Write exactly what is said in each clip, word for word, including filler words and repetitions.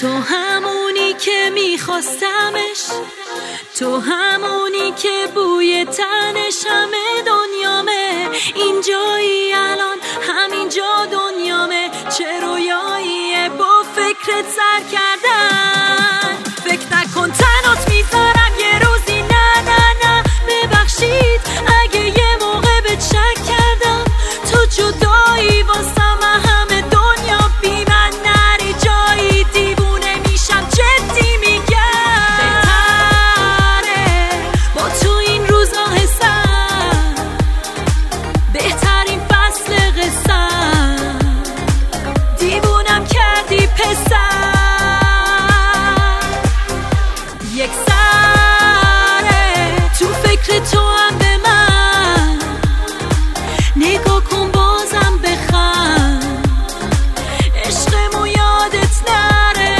تو همونی که میخواستمش، تو همونی که بوی تنش همه دنیامه. اینجایی الان همینجا دنیامه، چه رویاییه با فکرت سر کردن. فکر نکن تنات میذارم یه روزی، نه نه نه ببخشید اگه یه موقع به شک کردم. تو جدایی واسم همه دنیا بی من نری جایی، دیوونه میشم جدی میگم. بهتره با تو این روزا حسم، بهترین فصل قصم، دیوونم کردی پسر. یک سره تو فکر تو هم به من نگاه کن بازم بخند، عشقمو یادت نره.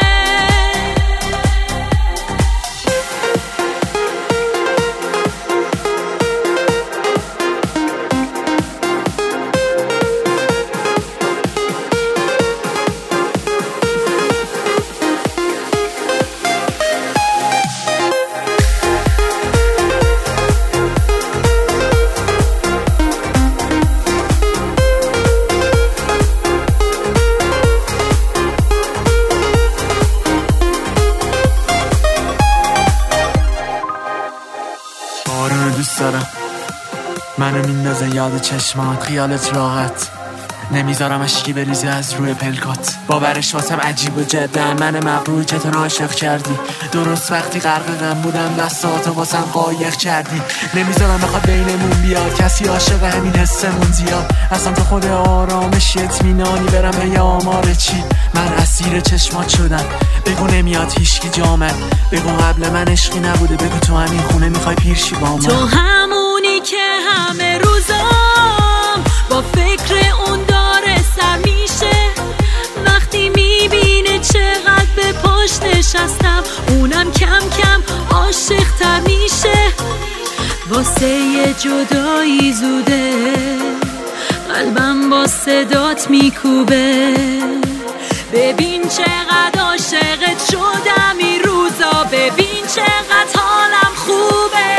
بارونو دوست دارم، منو میندازه یاد چشمات، خیالت راحت نمیذارم اشکی بریزه از روی پلکات. باورش واسم عجیب و جدا، من مغرور که تو عاشق کردی. درست وقتی غرق غم بودم دستاتو واسم قایق کردی. نمیذارم بخواد بینمون بیاد کسی عاشق همین حسمون زیاد. اصلا تو خود آرامش اطمینانی برم به آمار چی. من اسیر چشمات شدم، بگو نمیاد هیچکی جامد. بگو قبل من عشقی نبوده، بگو تو همین خونه میخوای پیرشی با من. تو همونی که همه روزام با فکر اون داره سر میشه. وقتی میبینه چقدر به پشت نشستم، اونم کم کم عاشق تر میشه. واسه یه جدایی زوده، قلبم با صدات میکوبه. ببین چقدر عاشقت شدم این روزا، ببین چقدر حالم خوبه.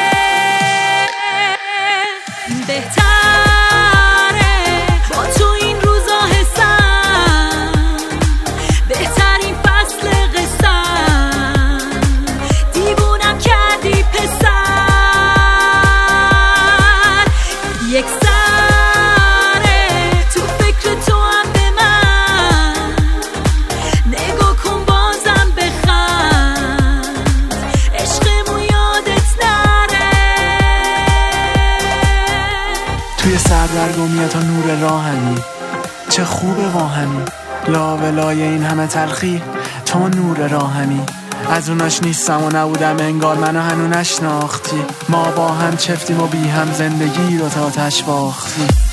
بهتره با تو این روزا حسم، بهترین فصل قصم، دیوونم کردی پسر. یک سره تو فکر تو هم به من نگاه کن بازم بخند، عشقمو یادت نره. توی سردرگمیه تا نور راهمی، چه خوبه واهمی. لا ولای این همه تلخی، تو نور راهمی. از اوناش نیستم و نبودم انگار منو هنو نشناختی. ما با هم چفتیم و بی هم زندگی رو تا تش باختی.